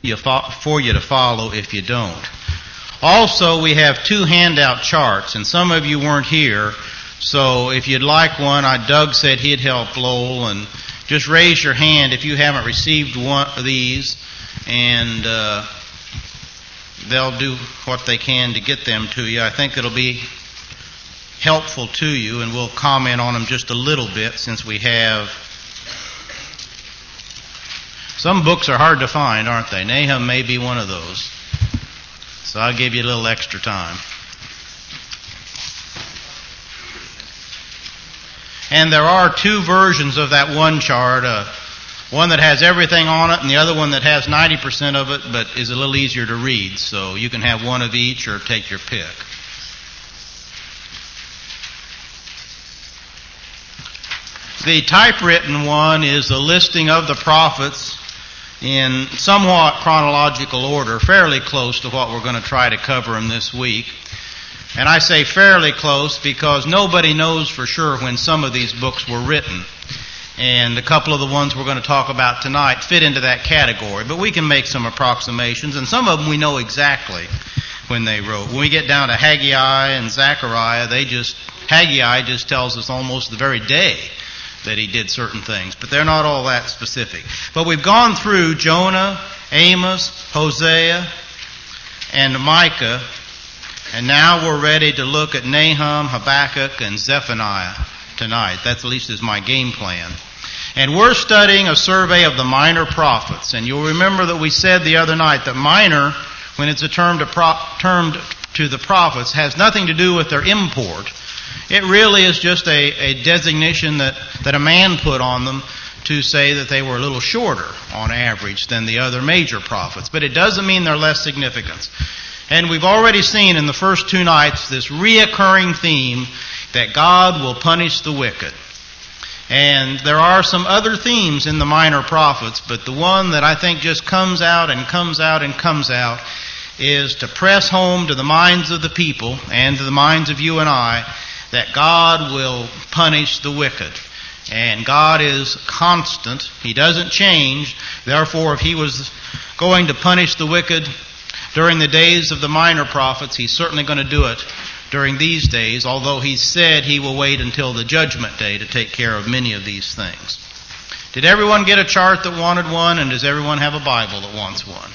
for you to follow if you don't. Also, we have 2 handout charts, and some of you weren't here, so if you'd like one, Doug said he'd help Lowell, and just raise your hand if you haven't received one of these, and they'll do what they can to get them to you. I think it'll be helpful to you, and we'll comment on them just a little bit since we have. Some books are hard to find, aren't they? Nahum may be one of those. So I'll give you a little extra time. And there are 2 versions of that one chart, one that has everything on it and the other one that has 90% of it but is a little easier to read. So you can have one of each or take your pick. The typewritten one is a listing of the prophets in somewhat chronological order, fairly close to what we're going to try to cover in this week. And I say fairly close because nobody knows for sure when some of these books were written. And a couple of the ones we're going to talk about tonight fit into that category. But we can make some approximations, and some of them we know exactly when they wrote. When we get down to Haggai and Zechariah, Haggai just tells us almost the very day that he did certain things, but they're not all that specific. But we've gone through Jonah, Amos, Hosea, and Micah, and now we're ready to look at Nahum, Habakkuk, and Zephaniah tonight. That at least is my game plan. And we're studying a survey of the minor prophets. And you'll remember that we said the other night that minor, when it's a term to the prophets, has nothing to do with their import. It really is just a designation that a man put on them to say that they were a little shorter on average than the other major prophets. But it doesn't mean they're less significant. And we've already seen in the first 2 nights this reoccurring theme that God will punish the wicked. And there are some other themes in the minor prophets, but the one that I think just comes out and comes out and comes out is to press home to the minds of the people and to the minds of you and I that God will punish the wicked. And God is constant. He doesn't change. Therefore, if He was going to punish the wicked during the days of the minor prophets, He's certainly going to do it during these days, although He said He will wait until the judgment day to take care of many of these things. Did everyone get a chart that wanted one, and does everyone have a Bible that wants one?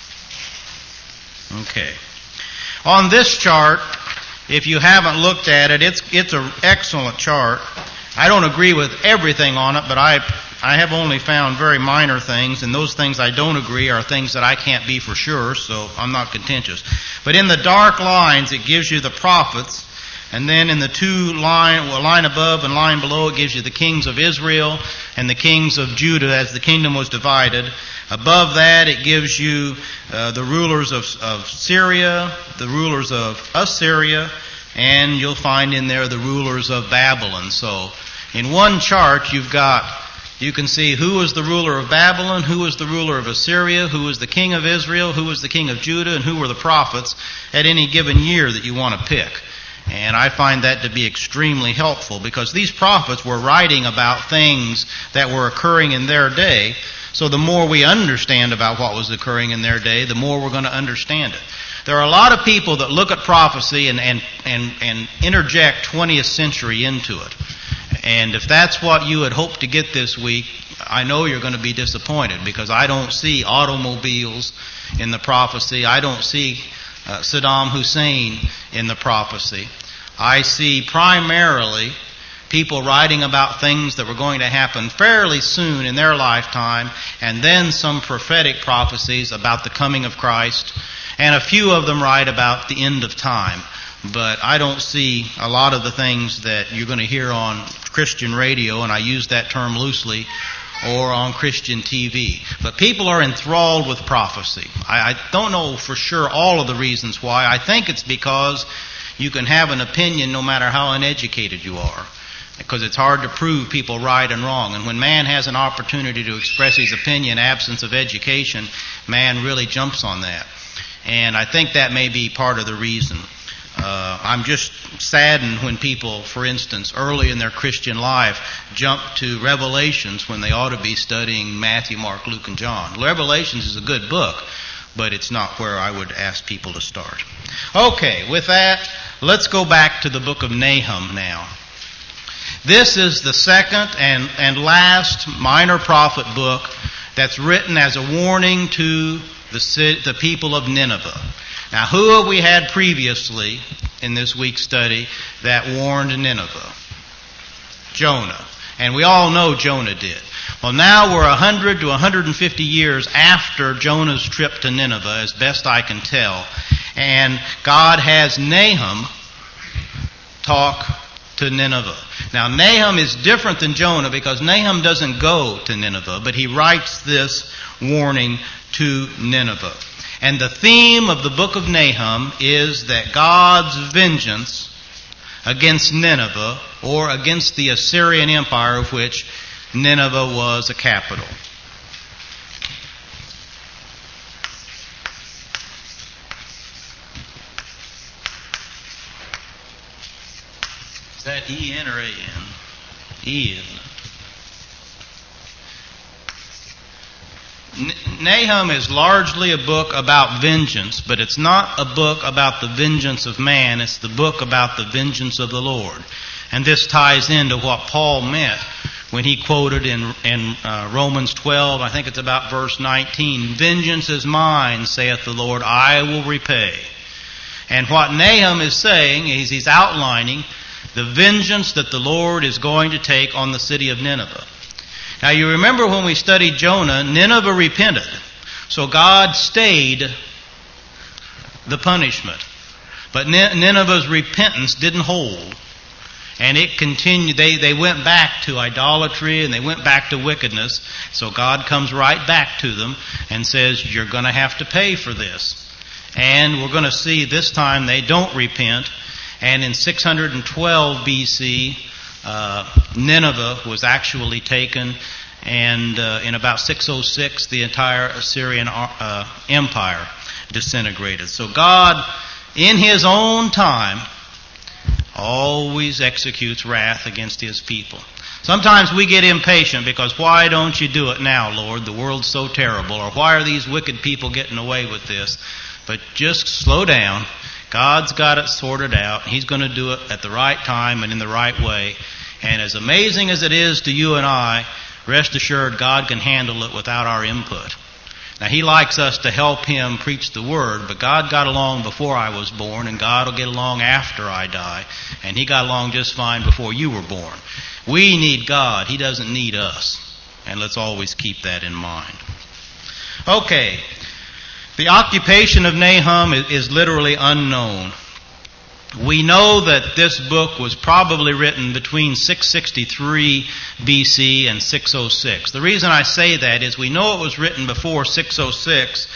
Okay. On this chart, if you haven't looked at it, it's an excellent chart. I don't agree with everything on it, but I have only found very minor things, and those things I don't agree are things that I can't be for sure, so I'm not contentious. But in the dark lines, it gives you the prophets, and then in the 2 line above and line below, it gives you the kings of Israel and the kings of Judah as the kingdom was divided. Above that, it gives you the rulers of Syria, the rulers of Assyria, and you'll find in there the rulers of Babylon. So in one chart, you can see who was the ruler of Babylon, who was the ruler of Assyria, who was the king of Israel, who was the king of Judah, and who were the prophets at any given year that you want to pick. And I find that to be extremely helpful because these prophets were writing about things that were occurring in their day. So the more we understand about what was occurring in their day, the more we're going to understand it. There are a lot of people that look at prophecy and interject 20th century into it. And if that's what you had hoped to get this week, I know you're going to be disappointed because I don't see automobiles in the prophecy. I don't see Saddam Hussein in the prophecy. I see primarily people writing about things that were going to happen fairly soon in their lifetime, and then some prophetic prophecies about the coming of Christ, and a few of them write about the end of time. But I don't see a lot of the things that you're going to hear on Christian radio, and I use that term loosely, or on Christian TV. But people are enthralled with prophecy. I don't know for sure all of the reasons why. I think it's because you can have an opinion no matter how uneducated you are, because it's hard to prove people right and wrong. And when man has an opportunity to express his opinion, absence of education, man really jumps on that. And I think that may be part of the reason. I'm just saddened when people, for instance, early in their Christian life, jump to Revelations when they ought to be studying Matthew, Mark, Luke, and John. Revelations is a good book, but it's not where I would ask people to start. Okay, with that, let's go back to the book of Nahum now. This is the second and last minor prophet book that's written as a warning to the people of Nineveh. Now, who have we had previously in this week's study that warned Nineveh? Jonah. And we all know Jonah did. Well, now we're 100 to 150 years after Jonah's trip to Nineveh, as best I can tell. And God has Nahum talk to Nineveh. Now, Nahum is different than Jonah because Nahum doesn't go to Nineveh, but he writes this warning to Nineveh. And the theme of the book of Nahum is that God's vengeance against Nineveh, or against the Assyrian Empire, of which Nineveh was a capital. Is that E-N or A-N? E-N. Nahum is largely a book about vengeance, but it's not a book about the vengeance of man. It's the book about the vengeance of the Lord. And this ties into what Paul meant when he quoted in Romans 12, I think it's about verse 19, "Vengeance is mine, saith the Lord, I will repay." And what Nahum is saying is he's outlining the vengeance that the Lord is going to take on the city of Nineveh. Now, you remember when we studied Jonah, Nineveh repented. So God stayed the punishment. But Nineveh's repentance didn't hold. And it continued. They went back to idolatry and they went back to wickedness. So God comes right back to them and says, you're going to have to pay for this. And we're going to see this time they don't repent. And in 612 BC, Nineveh was actually taken, and in about 606 the entire Assyrian empire disintegrated. So God, in His own time, always executes wrath against His people. Sometimes we get impatient because why don't you do it now, Lord? The world's so terrible. Or why are these wicked people getting away with this? But just slow down. God's got it sorted out. He's going to do it at the right time and in the right way. And as amazing as it is to you and I, rest assured God can handle it without our input. Now, He likes us to help Him preach the Word, but God got along before I was born, and God will get along after I die. And He got along just fine before you were born. We need God. He doesn't need us. And let's always keep that in mind. Okay. The occupation of Nahum is literally unknown. We know that this book was probably written between 663 BC and 606. The reason I say that is we know it was written before 606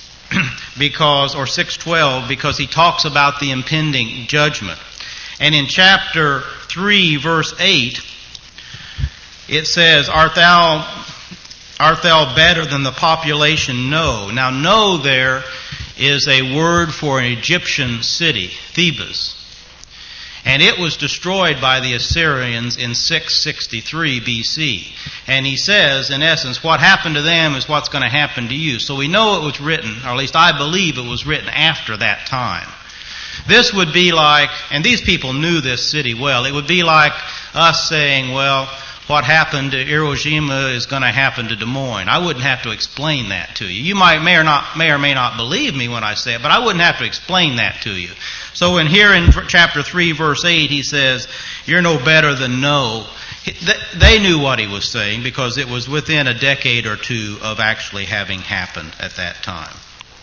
or 612 because he talks about the impending judgment. And in chapter 3, verse 8, it says, Art thou better than the population No? Now, No there is a word for an Egyptian city, Thebes. And it was destroyed by the Assyrians in 663 BC. And he says, in essence, what happened to them is what's going to happen to you. So we know it was written, or at least I believe it was written after that time. This would be like, and these people knew this city well, it would be like us saying, well, what happened to Hiroshima is going to happen to Des Moines. I wouldn't have to explain that to you. You may or may not believe me when I say it, but I wouldn't have to explain that to you. So in chapter 3, verse 8, he says, you're no better than No. They knew what he was saying because it was within a decade or two of actually having happened at that time.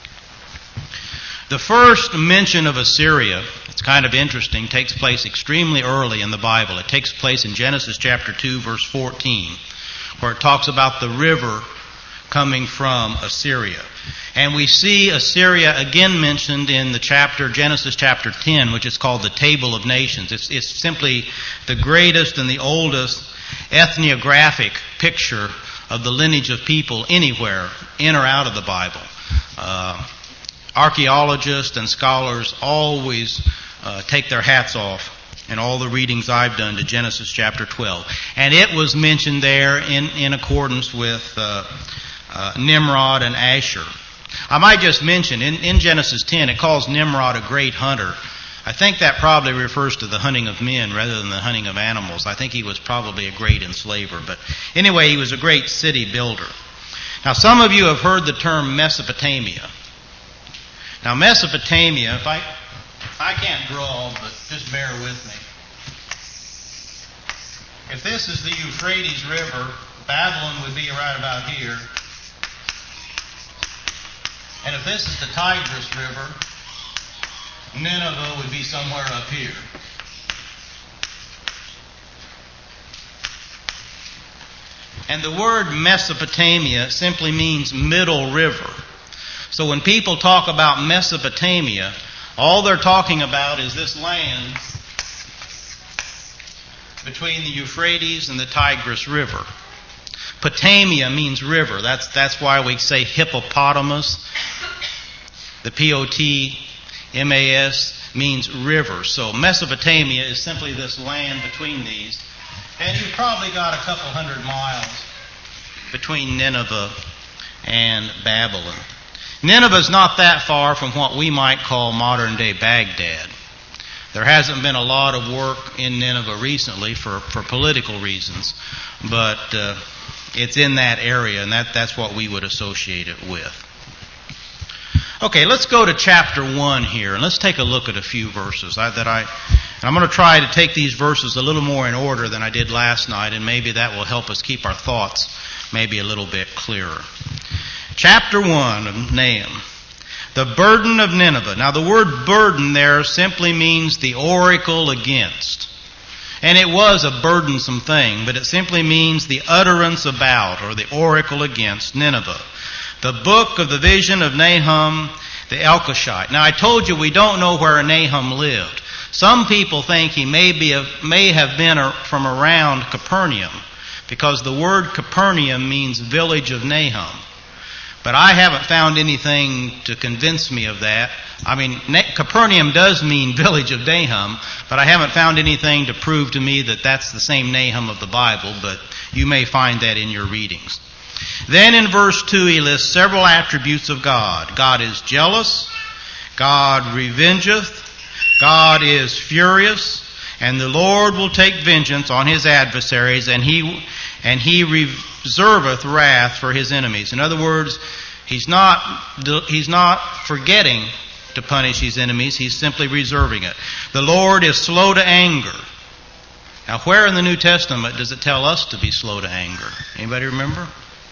The first mention of Assyria, it's kind of interesting, takes place extremely early in the Bible. It takes place in Genesis chapter 2, verse 14, where it talks about the river coming from Assyria. And we see Assyria again mentioned in the Genesis chapter 10, which is called the Table of Nations. It's simply the greatest and the oldest ethnographic picture of the lineage of people anywhere, in or out of the Bible. Archaeologists and scholars always take their hats off in all the readings I've done to Genesis chapter 12. And it was mentioned there in accordance with Nimrod and Asher. I might just mention, in Genesis 10, it calls Nimrod a great hunter. I think that probably refers to the hunting of men rather than the hunting of animals. I think he was probably a great enslaver. But anyway, he was a great city builder. Now, some of you have heard the term Mesopotamia. Now, Mesopotamia, if I can't draw, but just bear with me. If this is the Euphrates River, Babylon would be right about here. And if this is the Tigris River, Nineveh would be somewhere up here. And the word Mesopotamia simply means middle river. So when people talk about Mesopotamia, all they're talking about is this land between the Euphrates and the Tigris River. Potamia means river. That's why we say hippopotamus. The P-O-T-M-A-S means river. So Mesopotamia is simply this land between these. And you've probably got a couple hundred miles between Nineveh and Babylon. Nineveh's not that far from what we might call modern-day Baghdad. There hasn't been a lot of work in Nineveh recently for political reasons, but it's in that area, and that's what we would associate it with. Okay, let's go to chapter 1 here, and let's take a look at a few verses. I'm going to try to take these verses a little more in order than I did last night, and maybe that will help us keep our thoughts maybe a little bit clearer. Chapter 1 of Nahum. The burden of Nineveh. Now the word burden there simply means the oracle against. And it was a burdensome thing, but it simply means the utterance about, or the oracle against Nineveh. The book of the vision of Nahum the Elkoshite. Now I told you we don't know where Nahum lived. Some people think he may have been from around Capernaum, because the word Capernaum means village of Nahum. But I haven't found anything to convince me of that. I mean, Capernaum does mean village of Nahum, but I haven't found anything to prove to me that that's the same Nahum of the Bible, but you may find that in your readings. Then in verse 2 he lists several attributes of God. God is jealous, God revengeth, God is furious, and the Lord will take vengeance on his adversaries, and he reserveth wrath for his enemies. In other words, he's not forgetting to punish his enemies. He's simply reserving it. The Lord is slow to anger. Now, where in the New Testament does it tell us to be slow to anger? Anybody remember?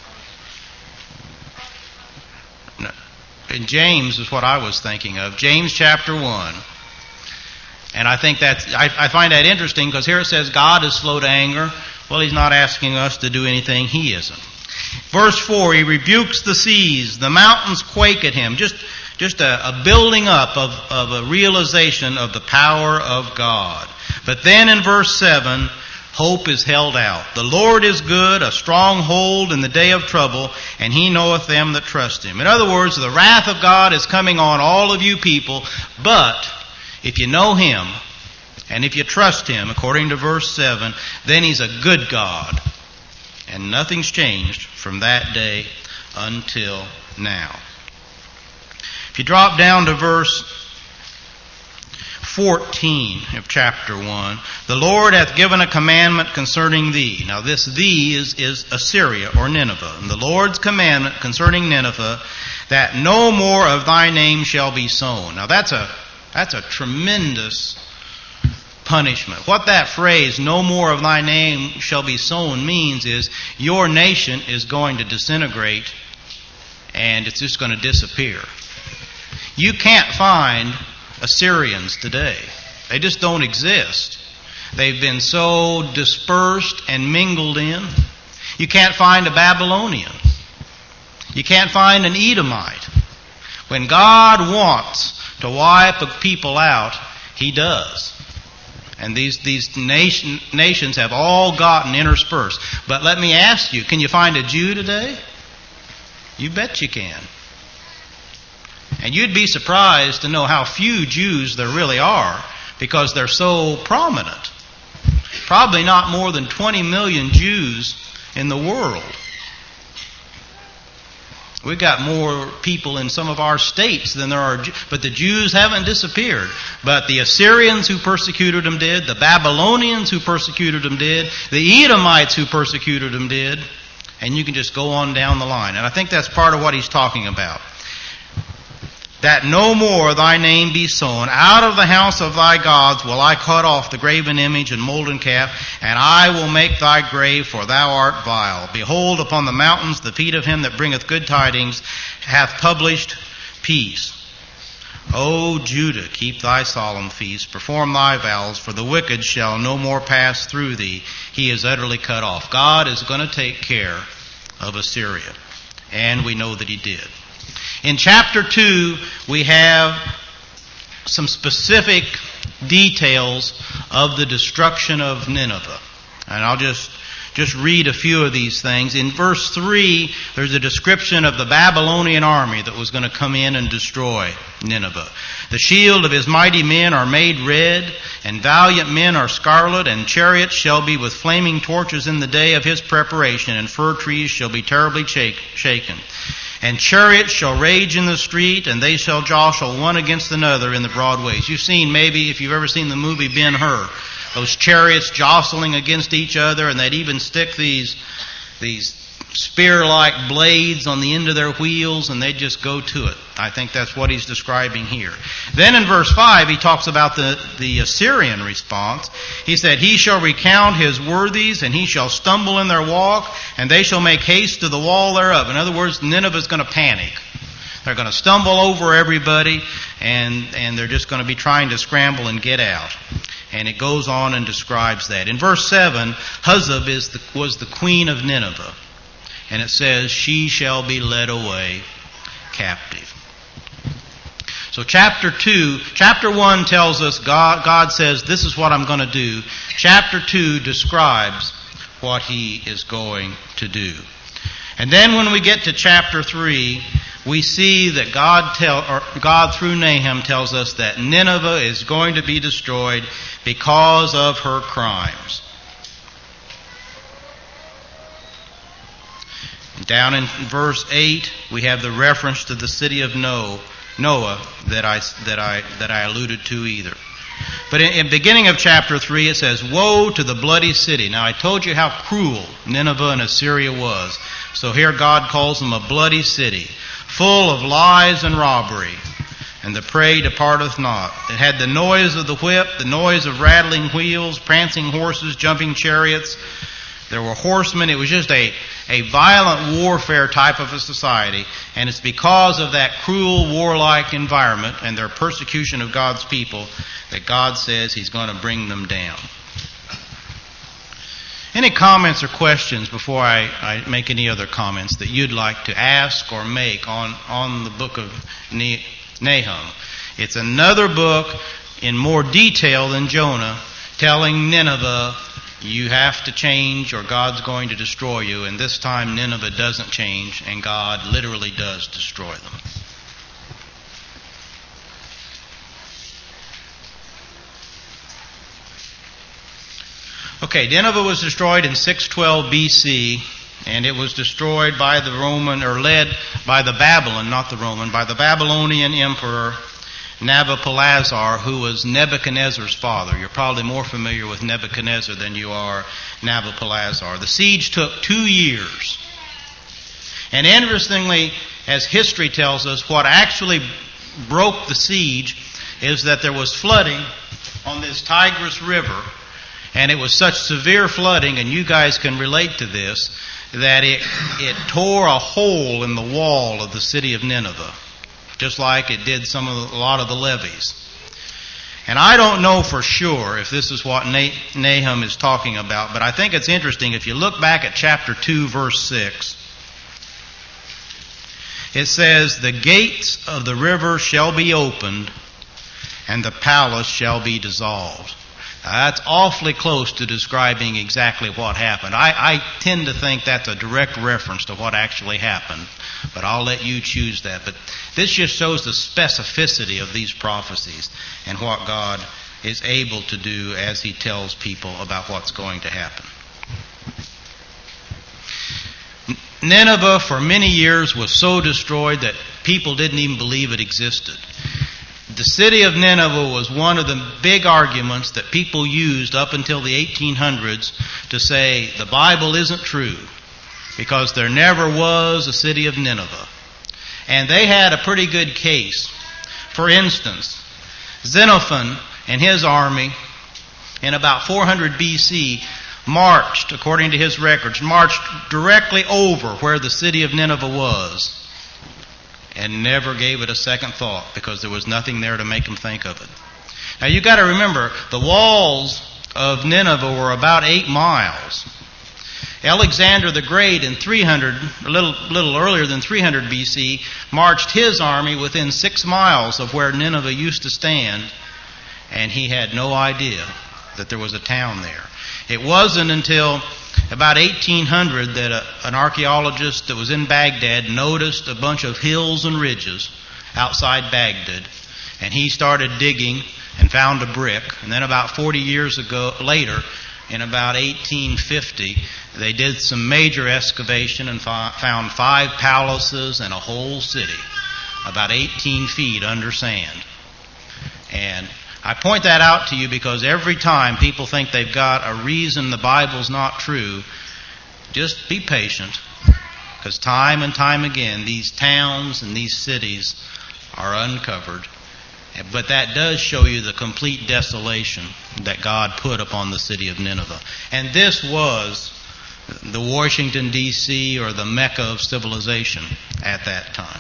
No. In James is what I was thinking of. James chapter 1. And I think I find that interesting, because here it says God is slow to anger. Well, he's not asking us to do anything he isn't. Verse 4, he rebukes the seas, the mountains quake at him. Just a building up of a realization of the power of God. But then in verse 7, hope is held out. The Lord is good, a stronghold in the day of trouble, and he knoweth them that trust him. In other words, the wrath of God is coming on all of you people, but if you know him, and if you trust him, according to verse 7, then he's a good God. And nothing's changed from that day until now. If you drop down to verse 14 of chapter 1, the Lord hath given a commandment concerning thee. Now this thee is Assyria or Nineveh. And the Lord's commandment concerning Nineveh, that no more of thy name shall be sown. Now that's a tremendous punishment. What that phrase, no more of thy name shall be sown, means is your nation is going to disintegrate and it's just going to disappear. You can't find Assyrians today. They just don't exist. They've been so dispersed and mingled in. You can't find a Babylonian. You can't find an Edomite. When God wants to wipe a people out, he does. And these nations have all gotten interspersed. But let me ask you, can you find a Jew today? You bet you can. And you'd be surprised to know how few Jews there really are, because they're so prominent. Probably not more than 20 million Jews in the world. We've got more people in some of our states than there are, but the Jews haven't disappeared. But the Assyrians who persecuted them did, the Babylonians who persecuted them did, the Edomites who persecuted them did, and you can just go on down the line. And I think that's part of what he's talking about. That no more thy name be sown. Out of the house of thy gods will I cut off the graven image and molten calf, and I will make thy grave, for thou art vile. Behold, upon the mountains the feet of him that bringeth good tidings hath published peace. O Judah, keep thy solemn feast, perform thy vows, for the wicked shall no more pass through thee. He is utterly cut off. God is going to take care of Assyria, and we know that he did. In chapter 2, we have some specific details of the destruction of Nineveh. And I'll just read a few of these things. In verse 3, there's a description of the Babylonian army that was going to come in and destroy Nineveh. The shield of his mighty men are made red, and valiant men are scarlet, and chariots shall be with flaming torches in the day of his preparation, and fir trees shall be terribly shaken. And chariots shall rage in the street, and they shall jostle one against another in the broad ways. You've seen, maybe, if you've ever seen the movie Ben-Hur, those chariots jostling against each other, and they'd even stick these spear-like blades on the end of their wheels, and they'd just go to it. I think that's what he's describing here. Then in verse 5, he talks about the Assyrian response. He said, he shall recount his worthies, and he shall stumble in their walk, and they shall make haste to the wall thereof. In other words, Nineveh is going to panic. They're going to stumble over everybody, and they're just going to be trying to scramble and get out. And it goes on and describes that. In verse 7, Huzzab was the queen of Nineveh. And it says, she shall be led away captive. So chapter 1 tells us God says, this is what I'm going to do. Chapter 2 describes what he is going to do. And then when we get to chapter 3, we see that God through Nahum tells us that Nineveh is going to be destroyed because of her crimes. Down in verse 8, we have the reference to the city of Noah that I alluded to either. But in the beginning of chapter 3, it says, woe to the bloody city. Now I told you how cruel Nineveh and Assyria was. So here God calls them a bloody city, full of lies and robbery, and the prey departeth not. It had the noise of the whip, the noise of rattling wheels, prancing horses, jumping chariots. There were horsemen. It was just a violent warfare type of a society. And it's because of that cruel, warlike environment and their persecution of God's people that God says he's going to bring them down. Any comments or questions before I make any other comments that you'd like to ask or make on the book of Nahum? It's another book in more detail than Jonah, telling Nineveh, you have to change or God's going to destroy you. And this time Nineveh doesn't change, and God literally does destroy them. Okay, Nineveh was destroyed in 612 BC, and it was destroyed by the Roman, or led by the Babylon, not the Roman, by the Babylonian emperor Nabopolassar, who was Nebuchadnezzar's father. You're probably more familiar with Nebuchadnezzar than you are Nabopolassar. The siege took 2 years. And interestingly, as history tells us, what actually broke the siege is that there was flooding on this Tigris River, and it was such severe flooding, and you guys can relate to this, that it tore a hole in the wall of the city of Nineveh, just like it did a lot of the levees. And I don't know for sure if this is what Nahum is talking about, but I think it's interesting. If you look back at chapter 2, verse 6, it says, the gates of the river shall be opened, and the palace shall be dissolved. Now, that's awfully close to describing exactly what happened. I tend to think that's a direct reference to what actually happened, but I'll let you choose that. But this just shows the specificity of these prophecies and what God is able to do as he tells people about what's going to happen. Nineveh for many years was so destroyed that people didn't even believe it existed. The city of Nineveh was one of the big arguments that people used up until the 1800s to say the Bible isn't true because there never was a city of Nineveh. And they had a pretty good case. For instance, Xenophon and his army in about 400 BC marched, according to his records, marched directly over where the city of Nineveh was and never gave it a second thought because there was nothing there to make them think of it. Now you've got to remember, the walls of Nineveh were about 8 miles. Alexander the Great in a little earlier than 300 BC, marched his army within 6 miles of where Nineveh used to stand, and he had no idea that there was a town there. It wasn't until about 1800 that an archaeologist that was in Baghdad noticed a bunch of hills and ridges outside Baghdad, and he started digging and found a brick. And then about 40 years later, in about 1850, they did some major excavation and found 5 palaces and a whole city, about 18 feet under sand. And I point that out to you because every time people think they've got a reason the Bible's not true, just be patient, because time and time again these towns and these cities are uncovered. But that does show you the complete desolation that God put upon the city of Nineveh. And this was the Washington, D.C., or the Mecca of civilization at that time.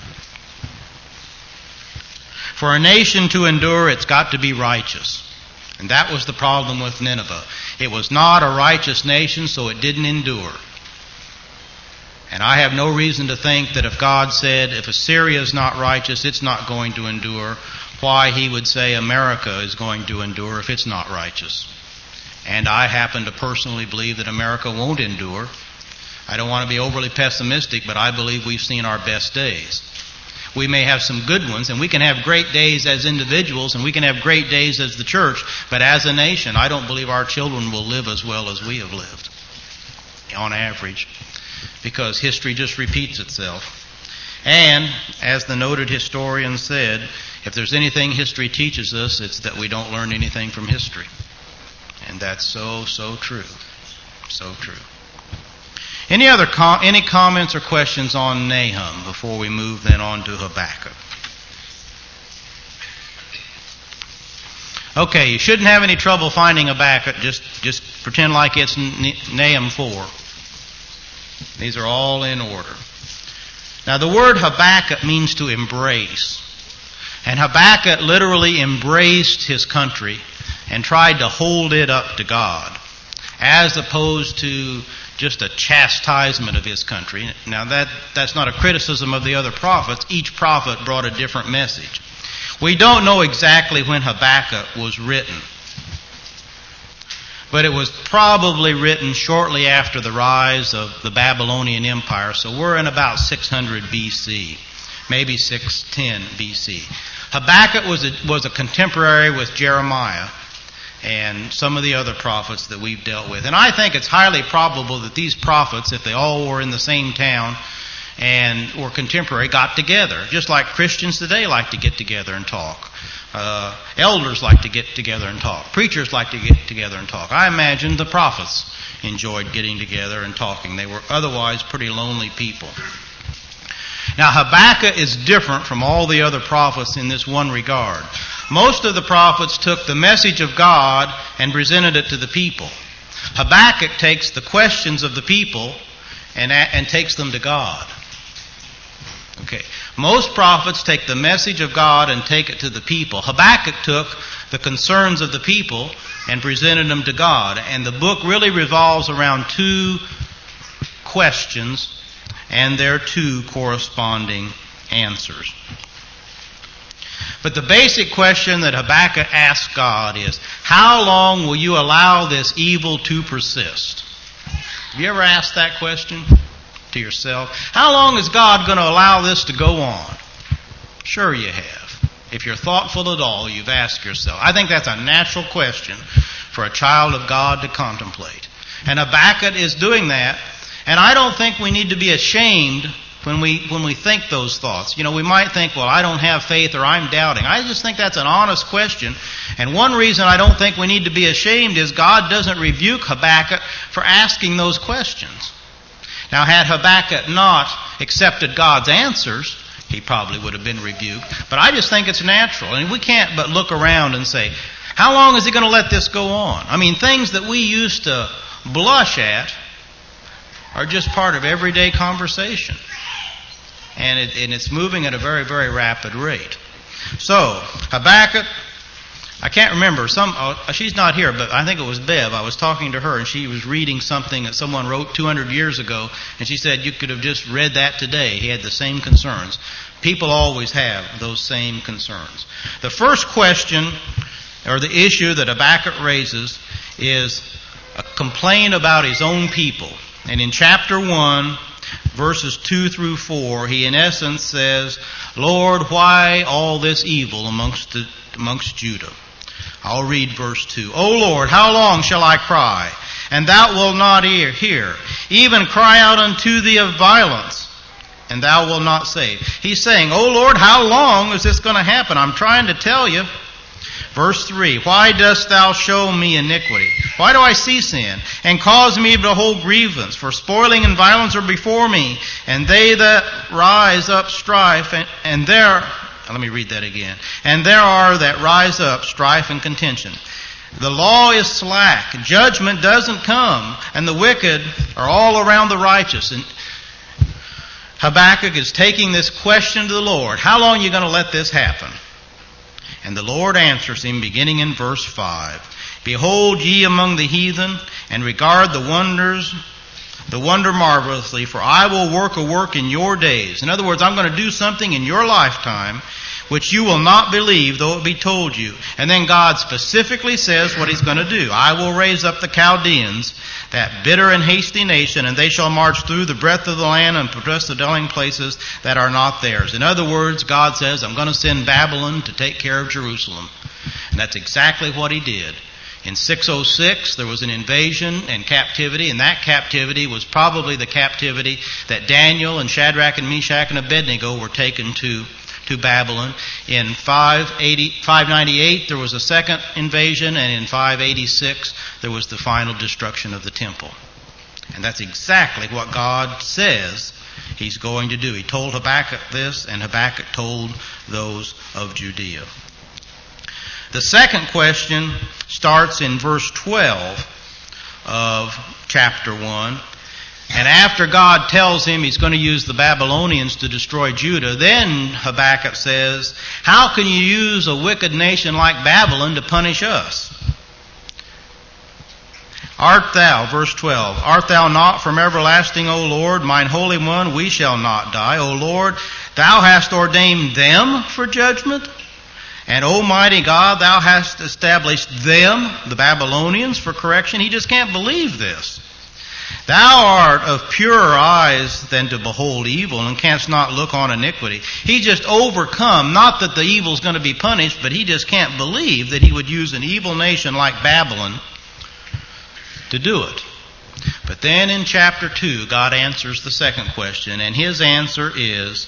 For a nation to endure, it's got to be righteous. And that was the problem with Nineveh. It was not a righteous nation, so it didn't endure. And I have no reason to think that if God said, if Assyria is not righteous, it's not going to endure, why He would say America is going to endure if it's not righteous. And I happen to personally believe that America won't endure. I don't want to be overly pessimistic, but I believe we've seen our best days. We may have some good ones, and we can have great days as individuals, and we can have great days as the church, but as a nation, I don't believe our children will live as well as we have lived, on average, because history just repeats itself. And, as the noted historian said, if there's anything history teaches us, it's that we don't learn anything from history. And that's so true. So true. Any comments or questions on Nahum before we move then on to Habakkuk? Okay, you shouldn't have any trouble finding Habakkuk. Just pretend like it's Nahum 4. These are all in order. Now the word Habakkuk means to embrace. And Habakkuk literally embraced his country and tried to hold it up to God, as opposed to just a chastisement of his country. Now that's not a criticism of the other prophets. Each prophet brought a different message. We don't know exactly when Habakkuk was written, but it was probably written shortly after the rise of the Babylonian Empire. So we're in about 600 BC, maybe 610 BC. Habakkuk was a contemporary with Jeremiah and some of the other prophets that we've dealt with. And I think it's highly probable that these prophets, if they all were in the same town and were contemporary, got together, just like Christians today like to get together and talk. Elders like to get together and talk. Preachers like to get together and talk. I imagine the prophets enjoyed getting together and talking. They were otherwise pretty lonely people. Now Habakkuk is different from all the other prophets in this one regard. Most of the prophets took the message of God and presented it to the people. Habakkuk takes the questions of the people and takes them to God. Okay. Most prophets take the message of God and take it to the people. Habakkuk took the concerns of the people and presented them to God. And the book really revolves around 2 questions and their 2 corresponding answers. But the basic question that Habakkuk asks God is, how long will you allow this evil to persist? Have you ever asked that question to yourself? How long is God going to allow this to go on? Sure you have. If you're thoughtful at all, you've asked yourself. I think that's a natural question for a child of God to contemplate. And Habakkuk is doing that. And I don't think we need to be ashamed when we think those thoughts. We might think, well, I don't have faith or I'm doubting. I just think that's an honest question. And one reason I don't think we need to be ashamed is God doesn't rebuke Habakkuk for asking those questions. Now, had Habakkuk not accepted God's answers, he probably would have been rebuked. But I just think it's natural. And we can't but look around and say, how long is he going to let this go on? Things that we used to blush at are just part of everyday conversation. And it's moving at a very, very rapid rate. So, Habakkuk, I can't remember. She's not here, but I think it was Bev. I was talking to her, and she was reading something that someone wrote 200 years ago, and she said, you could have just read that today. He had the same concerns. People always have those same concerns. The first question, or the issue that Habakkuk raises, is a complaint about his own people. And in chapter 1, verses 2 through 4, he in essence says, Lord, why all this evil amongst Judah? I'll read verse 2. O Lord, how long shall I cry, and thou wilt not hear? Even cry out unto thee of violence, and thou wilt not save. He's saying, O Lord, how long is this going to happen? I'm trying to tell you. Verse 3, why dost thou show me iniquity? Why do I see sin? And cause me to behold grievance? For spoiling and violence are before me, and they that rise up strife, and there are that rise up strife and contention. The law is slack, judgment doesn't come, and the wicked are all around the righteous. And Habakkuk is taking this question to the Lord. How long are you going to let this happen? And the Lord answers him, beginning in verse 5. Behold ye among the heathen, and regard the wonder marvelously, for I will work a work in your days. In other words, I'm going to do something in your lifetime which you will not believe, though it be told you. And then God specifically says what he's going to do. I will raise up the Chaldeans, that bitter and hasty nation, and they shall march through the breadth of the land and possess the dwelling places that are not theirs. In other words, God says, I'm going to send Babylon to take care of Jerusalem. And that's exactly what he did. In 606, there was an invasion and captivity, and that captivity was probably the captivity that Daniel and Shadrach and Meshach and Abednego were taken to Babylon. In 598, there was a second invasion, and in 586, there was the final destruction of the temple. And that's exactly what God says he's going to do. He told Habakkuk this, and Habakkuk told those of Judea. The second question starts in verse 12 of chapter 1. And after God tells him he's going to use the Babylonians to destroy Judah, then Habakkuk says, how can you use a wicked nation like Babylon to punish us? Art thou, verse 12, art thou not from everlasting, O Lord, mine Holy One, we shall not die. O Lord, thou hast ordained them for judgment. And Almighty God, thou hast established them, the Babylonians, for correction. He just can't believe this. Thou art of purer eyes than to behold evil, and canst not look on iniquity. He just overcome, not that the evil is going to be punished, but he just can't believe that he would use an evil nation like Babylon to do it. But then in chapter 2, God answers the second question, and his answer is,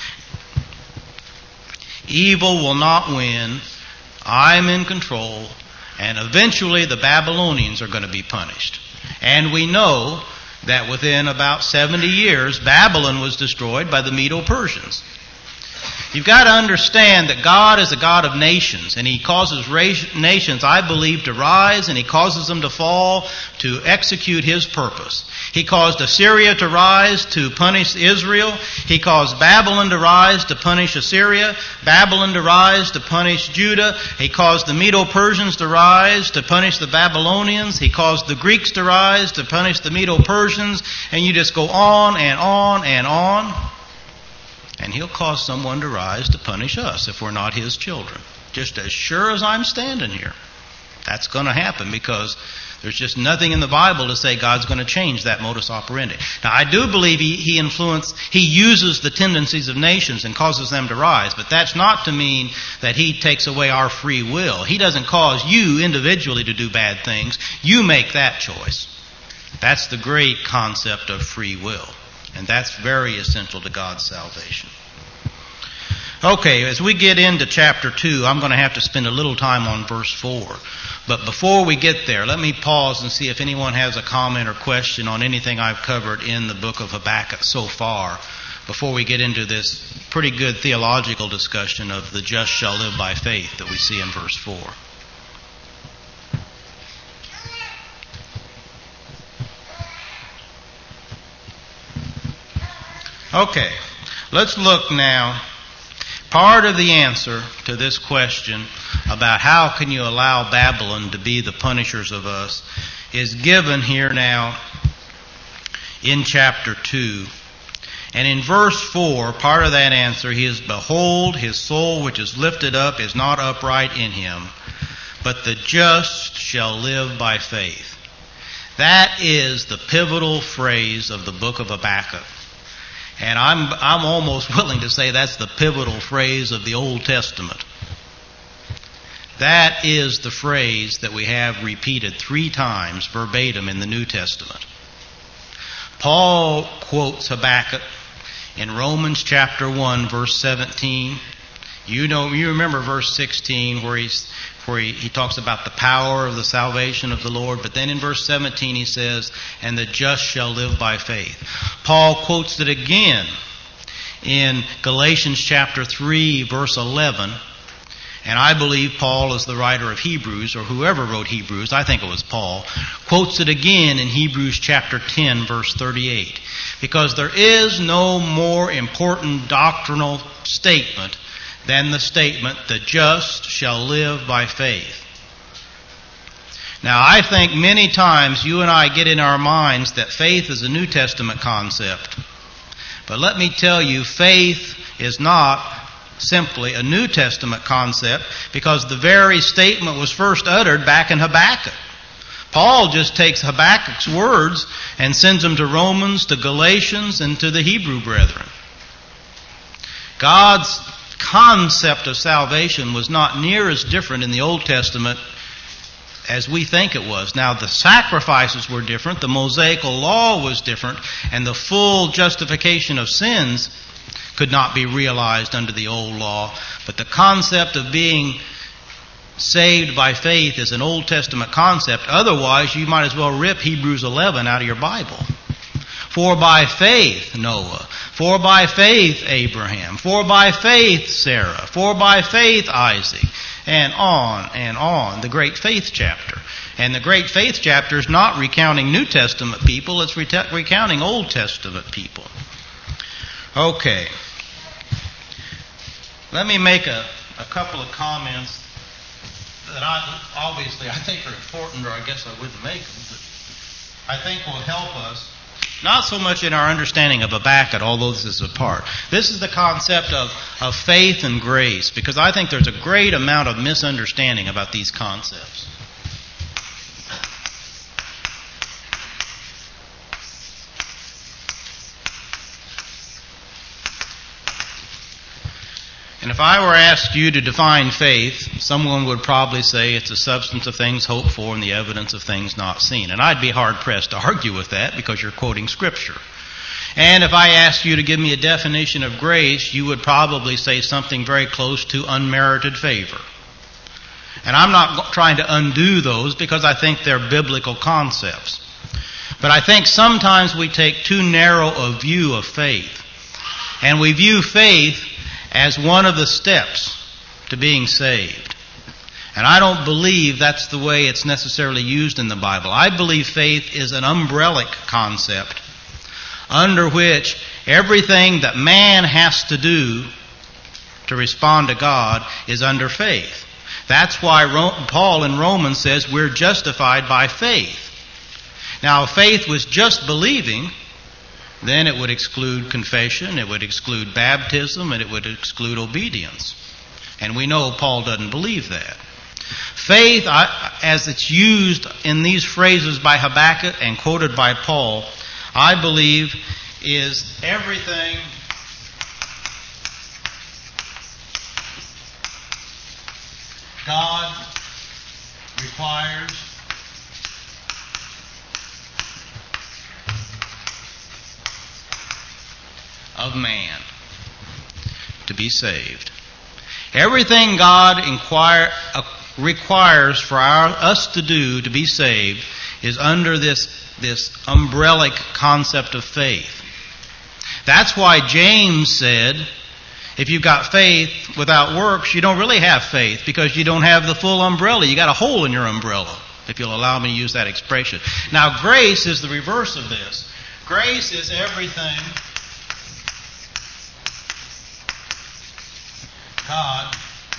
evil will not win, I'm in control, and eventually the Babylonians are going to be punished. And we know that within about 70 years, Babylon was destroyed by the Medo-Persians. You've got to understand that God is a God of nations, and he causes nations, I believe, to rise, and he causes them to fall to execute his purpose. He caused Assyria to rise to punish Israel. He caused Babylon to rise to punish Assyria. Babylon to rise to punish Judah. He caused the Medo-Persians to rise to punish the Babylonians. He caused the Greeks to rise to punish the Medo-Persians. And you just go on and on and on. And he'll cause someone to rise to punish us if we're not his children. Just as sure as I'm standing here. That's going to happen because there's just nothing in the Bible to say God's going to change that modus operandi. Now, I do believe he uses the tendencies of nations and causes them to rise, but that's not to mean that he takes away our free will. He doesn't cause you individually to do bad things. You make that choice. That's the great concept of free will. And that's very essential to God's salvation. Okay, as we get into chapter 2, I'm going to have to spend a little time on verse 4. But before we get there, let me pause and see if anyone has a comment or question on anything I've covered in the book of Habakkuk so far, before we get into this pretty good theological discussion of the just shall live by faith that we see in verse 4. Okay, let's look now. Part of the answer to this question about how can you allow Babylon to be the punishers of us is given here now in chapter 2. And in verse 4, part of that answer is, behold, his soul which is lifted up is not upright in him, but the just shall live by faith. That is the pivotal phrase of the book of Habakkuk. And I'm almost willing to say that's the pivotal phrase of the Old Testament. That is the phrase that we have repeated 3 times verbatim in the New Testament. Paul quotes Habakkuk in Romans chapter 1, verse 17. You remember verse 16 where he talks about the power of the salvation of the Lord. But then in verse 17 he says, and the just shall live by faith. Paul quotes it again in Galatians chapter 3, verse 11. And I believe Paul is the writer of Hebrews, or whoever wrote Hebrews, I think it was Paul, quotes it again in Hebrews chapter 10, verse 38. Because there is no more important doctrinal statement than the statement, the just shall live by faith. Now, I think many times you and I get in our minds that faith is a New Testament concept. But let me tell you, faith is not simply a New Testament concept, because the very statement was first uttered back in Habakkuk. Paul just takes Habakkuk's words and sends them to Romans, to Galatians, and to the Hebrew brethren. God's concept of salvation was not near as different in the Old Testament as we think it was. Now, the sacrifices were different, the Mosaical law was different, and the full justification of sins could not be realized under the old law. But the concept of being saved by faith is an Old Testament concept. Otherwise, you might as well rip Hebrews 11 out of your Bible. For by faith Noah, for by faith Abraham, for by faith Sarah, for by faith Isaac, and on, the great faith chapter. And the great faith chapter is not recounting New Testament people, it's recounting Old Testament people. Okay. Let me make a couple of comments that I think are important, or I guess I wouldn't make them, but I think will help us, not so much in our understanding of Habakkuk, although this is a part. This is the concept of faith and grace, because I think there's a great amount of misunderstanding about these concepts. And if I were asked you to define faith, someone would probably say it's the substance of things hoped for and the evidence of things not seen. And I'd be hard-pressed to argue with that because you're quoting Scripture. And if I asked you to give me a definition of grace, you would probably say something very close to unmerited favor. And I'm not trying to undo those because I think they're biblical concepts. But I think sometimes we take too narrow a view of faith. And we view faith as one of the steps to being saved. And I don't believe that's the way it's necessarily used in the Bible. I believe faith is an umbrellic concept under which everything that man has to do to respond to God is under faith. That's why Paul in Romans says we're justified by faith. Now, if faith was just believing, then it would exclude confession, it would exclude baptism, and it would exclude obedience. And we know Paul doesn't believe that. Faith, as it's used in these phrases by Habakkuk and quoted by Paul, I believe is everything God requires of man to be saved. Everything God requires for us to do to be saved is under this umbrellic concept of faith. That's why James said, if you've got faith without works, you don't really have faith because you don't have the full umbrella. You got a hole in your umbrella, if you'll allow me to use that expression. Now, grace is the reverse of this. Grace is everything God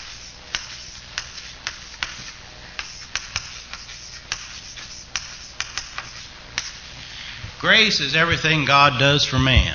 Grace is everything God does for man.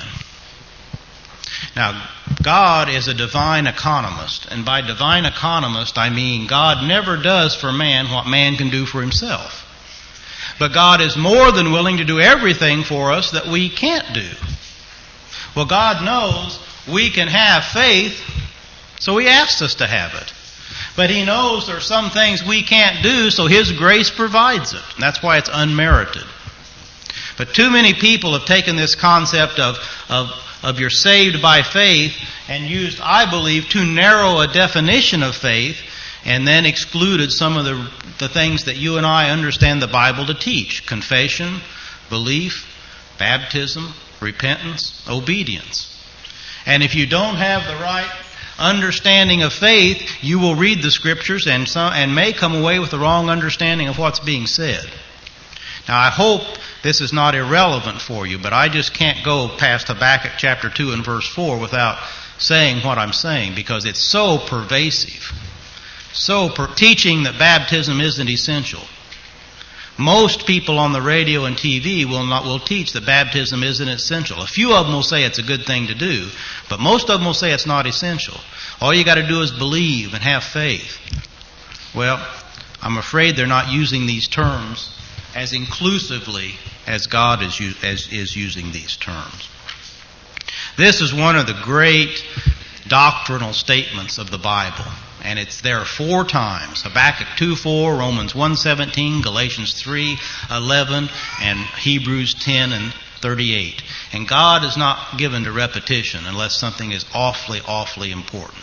Now, God is a divine economist, and by divine economist I mean God never does for man what man can do for himself. But God is more than willing to do everything for us that we can't do. Well, God knows we can have faith, so He asks us to have it. But He knows there are some things we can't do, so His grace provides it. And that's why it's unmerited. But too many people have taken this concept of you're saved by faith and used, I believe, too narrow a definition of faith, and then excluded some of the things that you and I understand the Bible to teach. Confession, belief, baptism, repentance, obedience. And if you don't have the right understanding of faith, you will read the Scriptures and may come away with the wrong understanding of what's being said. Now, I hope this is not irrelevant for you, but I just can't go past Habakkuk chapter 2 and verse 4 without saying what I'm saying, because it's so pervasive. Teaching that baptism isn't essential. Most people on the radio and TV will teach that baptism isn't essential. A few of them will say it's a good thing to do, but most of them will say it's not essential. All you got to do is believe and have faith. Well, I'm afraid they're not using these terms as inclusively as God is using these terms. This is one of the great doctrinal statements of the Bible, and it's there 4 times. Habakkuk 2:4, Romans 1:17, Galatians 3:11, and Hebrews 10:38. And God is not given to repetition unless something is awfully, awfully important.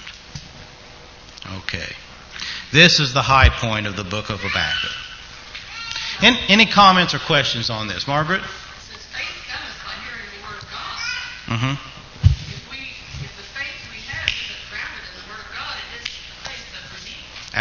Okay. This is the high point of the book of Habakkuk. Any comments or questions on this? Margaret? Since faith comes by hearing the Word of God, Mm-hmm. if the faith we have isn't grounded in the Word of God, it isn't the faith that we need.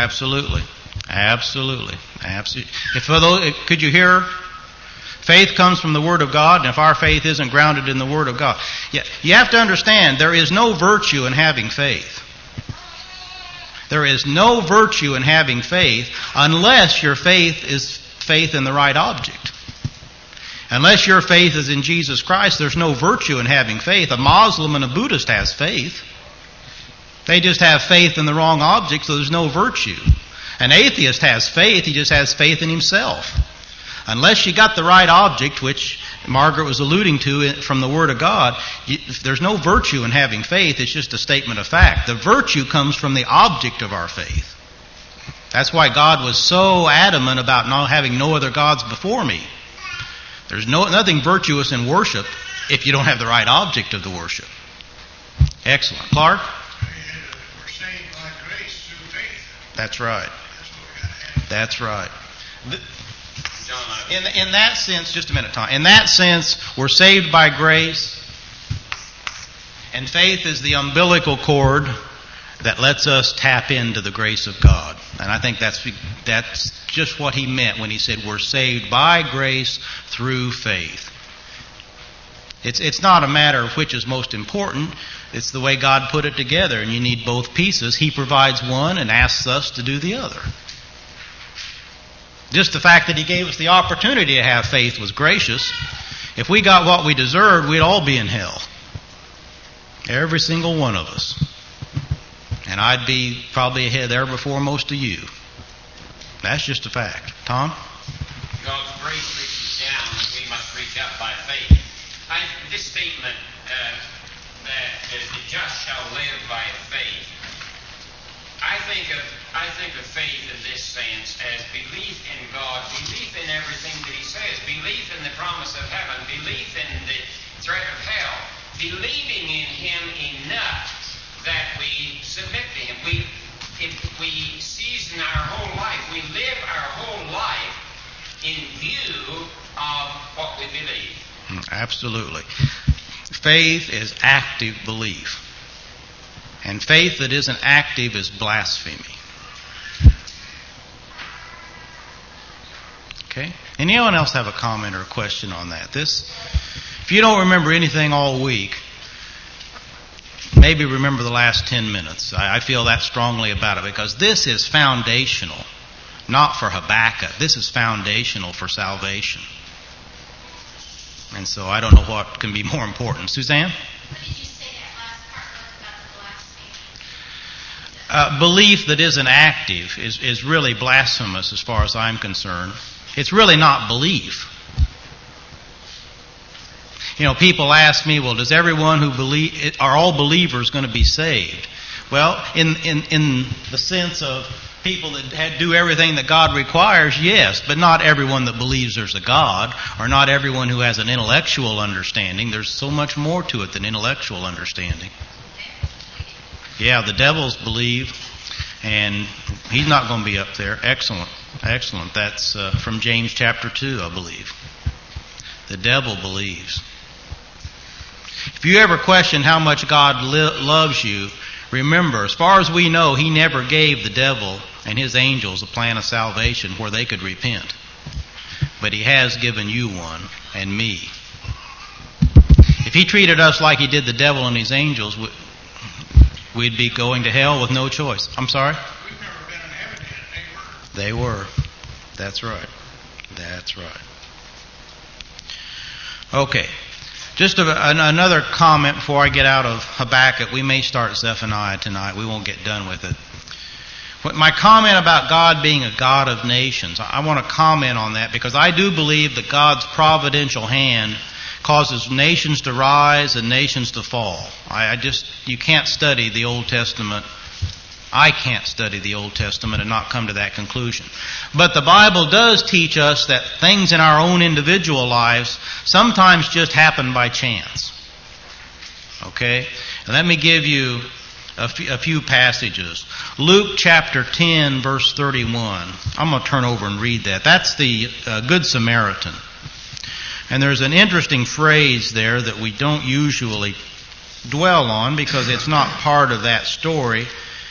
Absolutely. Could you hear? Faith comes from the Word of God, and if our faith isn't grounded in the Word of God. You have to understand, there is no virtue in having faith. There is no virtue in having faith unless your faith is faith in the right object. Unless your faith is in Jesus Christ, there's no virtue in having faith. A Muslim and a Buddhist has faith. They just have faith in the wrong object, so there's no virtue. An atheist has faith, he just has faith in himself. Unless you got the right object, which Margaret was alluding to from the Word of God, there's no virtue in having faith, it's just a statement of fact. The virtue comes from the object of our faith. That's why God was so adamant about not having no other gods before me. There's nothing virtuous in worship if you don't have the right object of the worship. Excellent. Clark? We're saved by grace through faith. That's right. That's what we got to have. That's right. In that sense, just a minute, Tom. In that sense, we're saved by grace, and faith is the umbilical cord that lets us tap into the grace of God. And I think that's just what he meant when he said we're saved by grace through faith. It's not a matter of which is most important. It's the way God put it together, and you need both pieces. He provides one and asks us to do the other. Just the fact that He gave us the opportunity to have faith was gracious. If we got what we deserved, we'd all be in hell. Every single one of us. And I'd be probably ahead there before most of you. That's just a fact. Tom? God's grace reaches down, we must reach up by faith. This statement that the just shall live by faith, I think of faith in this sense as belief in God, belief in everything that He says, belief in the promise of heaven, belief in the threat of hell. believing in Him enough that we submit to Him. If we season our whole life, we live our whole life in view of what we believe. Absolutely. Faith is active belief. And faith that isn't active is blasphemy. Okay? Anyone else have a comment or a question on that? If you don't remember anything all week, maybe remember the last 10 minutes. I feel that strongly about it because this is foundational, not for Habakkuk. This is foundational for salvation. And so I don't know what can be more important. Suzanne? What did you say that last part was about the blasphemy? Belief that isn't active is really blasphemous as far as I'm concerned. It's really not belief. You know, people ask me, well, does everyone who believe, are all believers going to be saved? Well, in the sense of people that do everything that God requires, yes, but not everyone that believes there's a God, or not everyone who has an intellectual understanding. There's so much more to it than intellectual understanding. Yeah, the devils believe, and he's not going to be up there. Excellent. That's from James chapter 2, I believe. The devil believes. If you ever question how much God loves you, remember, as far as we know, He never gave the devil and his angels a plan of salvation where they could repent. But He has given you one, and me. If He treated us like He did the devil and his angels, we'd be going to hell with no choice. I'm sorry? We've never been in heaven yet. They were. That's right. Okay. Just another comment before I get out of Habakkuk. We may start Zephaniah tonight. We won't get done with it. But my comment about God being a God of nations, I want to comment on that because I do believe that God's providential hand causes nations to rise and nations to fall. You can't study the Old Testament. I can't study the Old Testament and not come to that conclusion. But the Bible does teach us that things in our own individual lives sometimes just happen by chance. Okay? And let me give you a few passages. Luke chapter 10, verse 31. I'm going to turn over and read that. That's the Good Samaritan. And there's an interesting phrase there that we don't usually dwell on because it's not part of that story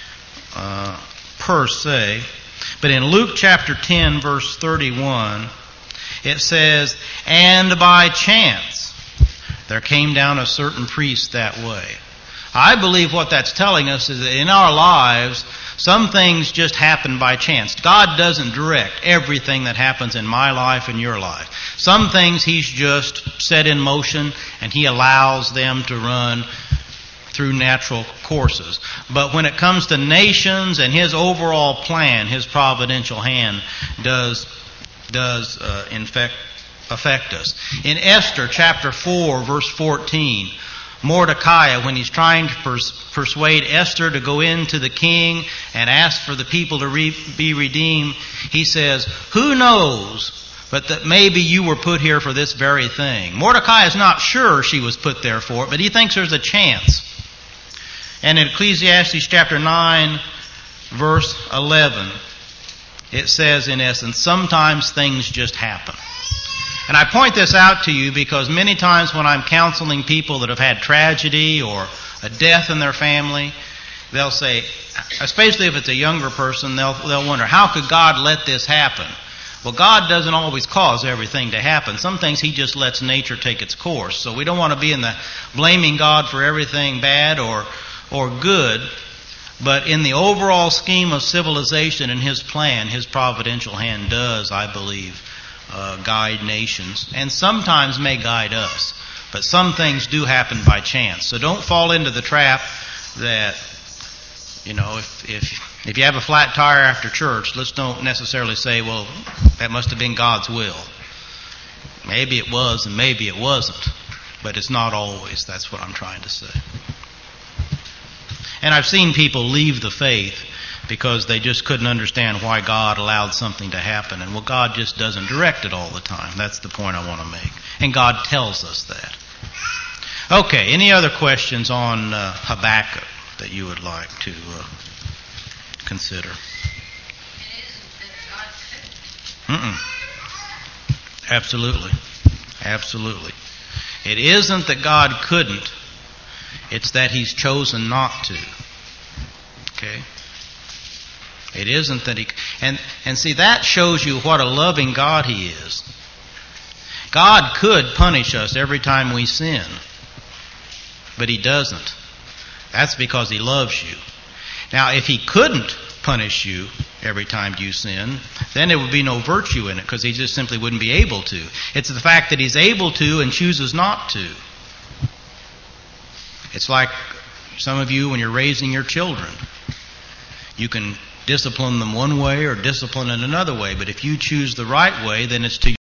per se. But in Luke chapter 10, verse 31, it says, "And by chance there came down a certain priest that way." I believe what that's telling us is that in our lives, some things just happen by chance. God doesn't direct everything that happens in my life and your life. Some things He's just set in motion and He allows them to run through natural courses. But when it comes to nations and His overall plan, His providential hand does in fact affect us. In Esther chapter 4, verse 14, Mordecai, when he's trying to persuade Esther to go into the king and ask for the people to be redeemed, he says, "Who knows but that maybe you were put here for this very thing?" Mordecai is not sure she was put there for it, but he thinks there's a chance. And in Ecclesiastes chapter 9, verse 11, it says in essence, sometimes things just happen. And I point this out to you because many times when I'm counseling people that have had tragedy or a death in their family, they'll say, especially if it's a younger person, they'll wonder, how could God let this happen? Well, God doesn't always cause everything to happen. Some things He just lets nature take its course. So we don't want to be in the blaming God for everything bad or good. But in the overall scheme of civilization and His plan, His providential hand does, I believe, guide nations, and sometimes may guide us. But some things do happen by chance. So don't fall into the trap that, if you have a flat tire after church, let's don't necessarily say, well, that must have been God's will. Maybe it was and maybe it wasn't. But it's not always. That's what I'm trying to say. And I've seen people leave the faith because they just couldn't understand why God allowed something to happen. And well, God just doesn't direct it all the time. That's the point I want to make. And God tells us that. Okay, any other questions on Habakkuk that you would like to consider? It isn't that God couldn't. Absolutely. Absolutely. It isn't that God couldn't. It's that He's chosen not to. Okay? It isn't that He... And see, that shows you what a loving God He is. God could punish us every time we sin. But He doesn't. That's because He loves you. Now, if He couldn't punish you every time you sin, then there would be no virtue in it because He just simply wouldn't be able to. It's the fact that He's able to and chooses not to. It's like some of you when you're raising your children. You can discipline them one way or discipline in another way, but if you choose the right way, then it's to